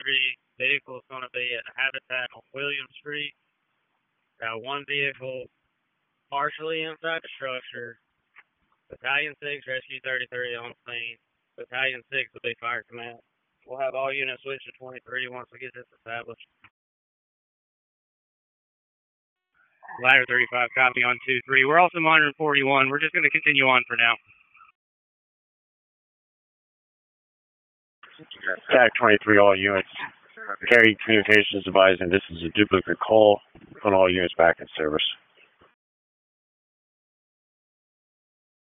vehicle is going to be at Habitat on William Street. Got one vehicle partially inside the structure. Battalion 6, Rescue 33 on scene. Battalion 6 will be Fire Command. We'll have all units switch to 23 once we get this established. Ladder 35, copy on 2-3. We're also monitoring 41. We're just going to continue on for now. TAC 23, all units. Carry communications advising this is a duplicate call. Put all units back in service.